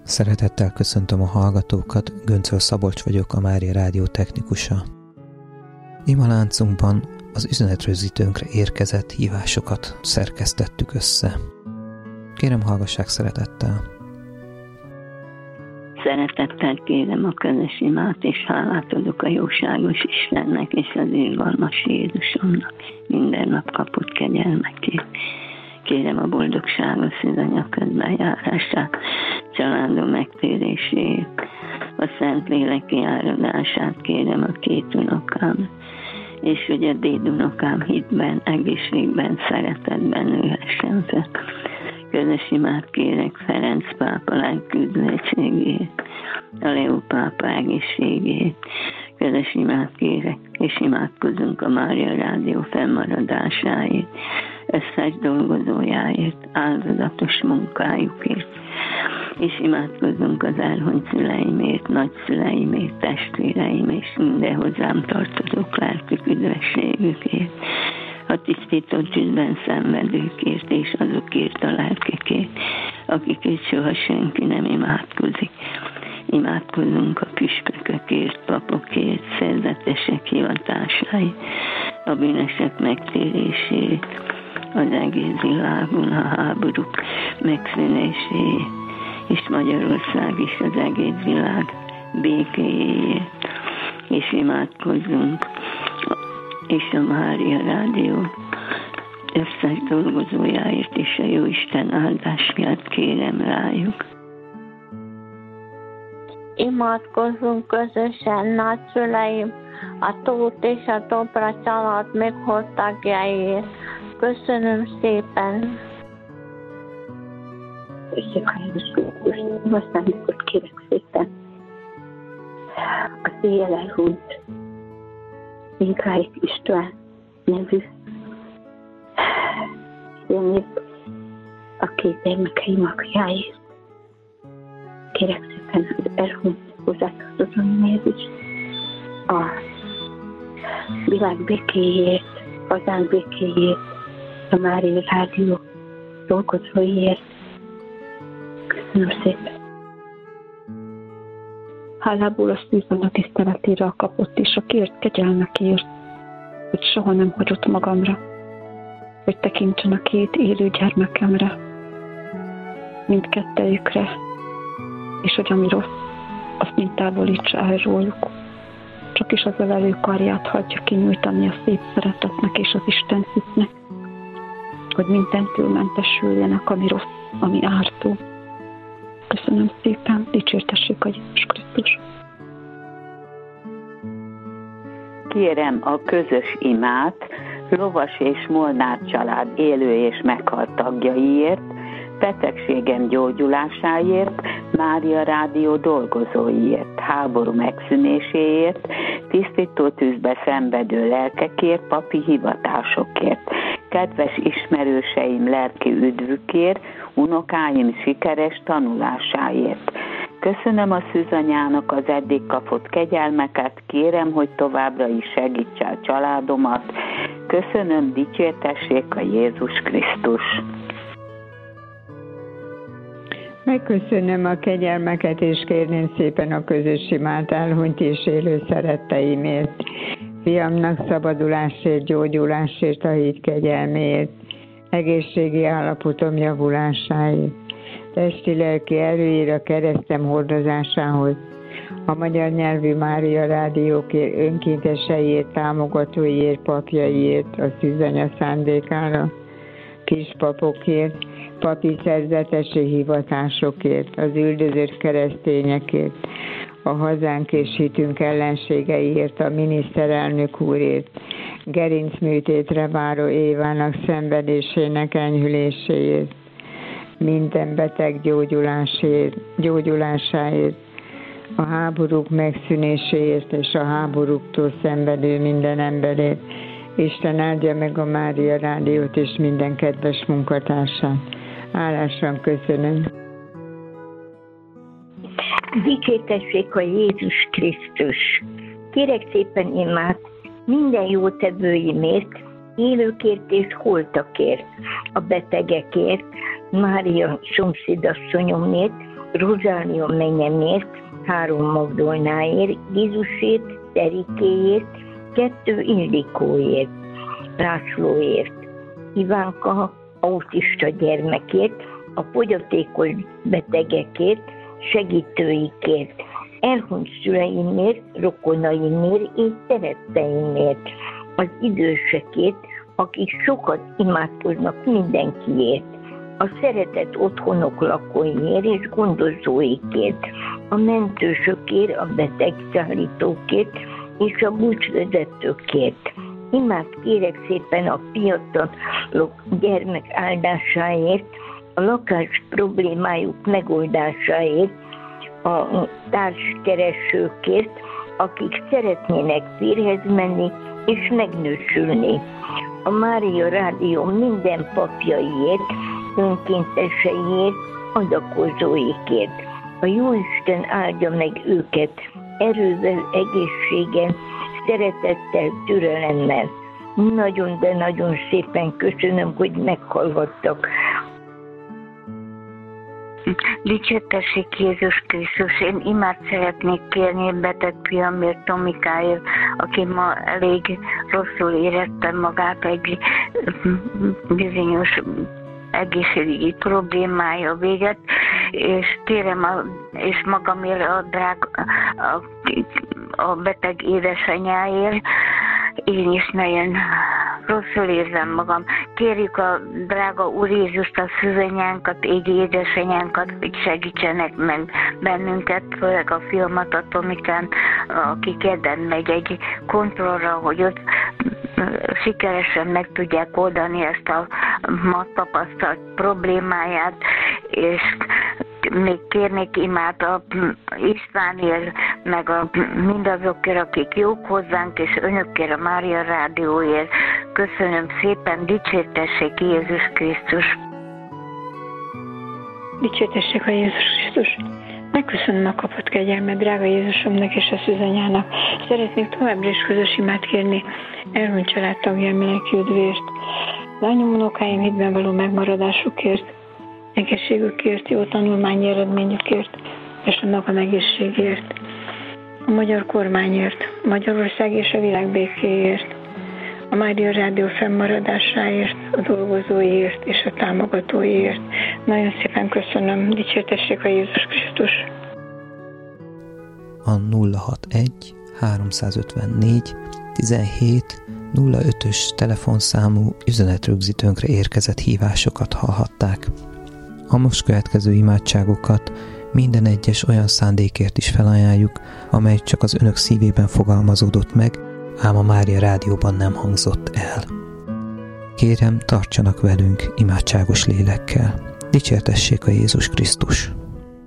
Szeretettel köszöntöm a hallgatókat, Göncöl Szabolcs vagyok, a Mária Rádió technikusa. Imaláncunkban az üzenetrögzítőnkre érkezett hívásokat szerkesztettük össze. Kérem, hallgassák szeretettel! Szeretettel kérem a közös imát, és hálát adok a jóságos Istennek és az irgalmas Jézusomnak minden nap kapott kegyelmekért. Kérem a boldogságos szűzanya közbenjárását, családom megtérését, a Szentlélek áradását kérem a két unokám, és hogy a dédunokám hitben, egészségben, szeretetben nőhessen fel. Közös imát kérek Ferenc pápa lelküdvösségét, a Leó pápa egészségét. Közös imát kérek, és imádkozunk a Mária Rádió fennmaradásáért, összes dolgozójáért, áldozatos munkájukért. És imádkozunk az elhunyt szüleimért, nagyszüleimért, testvéreim és minden hozzám tartozók lelkük üdvösségükért, a tisztító tűzben szenvedőkért és azokért a lelkekért, akikért soha senki nem imádkozik. Imádkozunk a püspökökért, papokért, szerzetesek hivatásáért, a bűnösök megtérését, az egész világon a háborúk megszűnéséért, és Magyarország is az egész világ békéjéért, és imádkozzunk, és a Mária Rádió összes dolgozójáért, és a Jóisten áldását kérem rájuk. Imádkozzunk közösen nagyszüleim, a Tóth és a Dobra család meghoztagjaiért. Köszönöm szépen! Aszándékot kérek szépen. Az éjjel elhunyt Minkráik István nevű főnök, a két gyermekeim apjáért. Kérek szépen az elhunyt hozzátartozóimért is, a világ békéjét, hazánk békéjét, a Mária Rádió dolgozóiért. Köszönöm szépen. Hálából a szűzanya tiszteletére a kapott és a kért kegyelmekért, hogy soha nem hagyott magamra, hogy tekintsen a két élő gyermekemre, mindkettejükre, és hogy ami rossz, azt mind távolítsa el róluk. Csak is az ölelő karját hagyja kinyújtani a szép szeretetnek és az Isten hitnek, hogy mindentől mentesüljenek, ami rossz, ami ártó. Köszönöm szépen, dicsértessék a Jézus Krisztus. Kérem a közös imát Lovas és Molnár család élő és meghalt tagjaiért, betegségem gyógyulásáért, Mária Rádió dolgozóiért, háború megszűnéséért, tisztító tűzbe szenvedő lelkekért, papi hivatásokért, kedves ismerőseim lelki üdvükért, unokáim sikeres tanulásáért. Köszönöm a szűzanyának az eddig kapott kegyelmeket, kérem, hogy továbbra is segítse a családomat. Köszönöm, dicsértessék a Jézus Krisztus. Megköszönöm a kegyelmeket, és kérném szépen a közös imát elhunyt és élő szeretteimért. Fiamnak szabadulásért, gyógyulásért, a hit kegyelméért, egészségi állapotom javulásáért, testi-lelki erőért, a keresztem hordozásához, a magyar nyelvű Mária Rádiók önkénteseiért, támogatóiért, papjaiért, a szűzanya szándékára, kispapokért, papi szerzetesi hivatásokért, az üldözött keresztényekért, a hazánk és hitünk ellenségeiért, a miniszterelnök úrért, gerincműtétre váró Évának szenvedésének enyhüléséért, minden beteg gyógyulásáért, a háborúk megszűnéséért és a háborúktól szenvedő minden emberért. Isten áldja meg a Mária Rádiót és minden kedves munkatársát. Hálásan köszönöm. Dicsértessék a Jézus Krisztus. Kérek szépen imát minden jótevőimért, élőkért és holtakért, a betegekért, Mária szomszédasszonyomért, Rozália mennyemért, 3 Magdolnáért, Jézusért, Terikéért, 2 Ildikóért, Lászlóért, Ivánka autista gyermekért, a fogyatékos betegekért, segítőikért, elhunyt szüleimért, rokonaimért és szeretteimért, az idősekért, akik sokat imádkoznak mindenkiért, a szeretett otthonok lakóiért és gondozóikért, a mentősökért, a betegszállítókért és a buszvezetőkért. Imád kérek szépen a fiatalok gyermek áldásáért, a lakás problémájuk megoldásáért, a társkeresőkért, akik szeretnének férjhez menni és megnősülni. A Mária Rádió minden papjaiért, önkénteseiért, adakozóikért. A Jóisten áldja meg őket erővel, egészségen, szeretettel, türelemmel. Nagyon, de nagyon szépen köszönöm, hogy meghallgattak. Dicsértessék Jézus Krisztus! Én imát szeretnék kérni beteg fiamért, Tomikáért, aki ma elég rosszul érezte magát egy bizonyos egészségügyi problémája véget, és kérem és magamért a beteg édesanyáért. Én is nagyon rosszul érzem magam. Kérjük a drága Úr Jézust, a szűzanyánkat, égi édesanyánkat, hogy segítsenek meg bennünket, főleg a fiamat, a Tomikán, aki kedden megy egy kontrollra, hogy ott sikeresen meg tudják oldani ezt a ma tapasztalt problémáját, és még kérnék imát a Istvánért, meg mindazokért, akik jók hozzánk, és önökért a Mária Rádióért. Köszönöm szépen, dicsértessék Jézus Krisztus! Dicsértessék a Jézus Krisztus! Megköszönöm a kapott kegyelmet, drága Jézusomnak és a szűzanyának. Szeretnék továbbra is közös imát kérni elhunyt családtagjaim lelki üdvért, lányom, unokáim hitben való megmaradásukért, egészségükért, jó tanulmányi eredményükért és a magam egészségért, a magyar kormányért, Magyarország és a világ békéért, a Mária Rádió fennmaradásáért, a dolgozóiért és a támogatóiért. Nagyon szépen köszönöm, dicsértessék a Jézus Krisztus! A 061 354 17 05-ös telefonszámú üzenetrögzítőnkre érkezett hívásokat hallhatták. A most következő imádságokat minden egyes olyan szándékért is felajánljuk, amely csak az önök szívében fogalmazódott meg, ám a Mária Rádióban nem hangzott el. Kérem, tartsanak velünk imádságos lélekkel. Dicsértessék a Jézus Krisztus!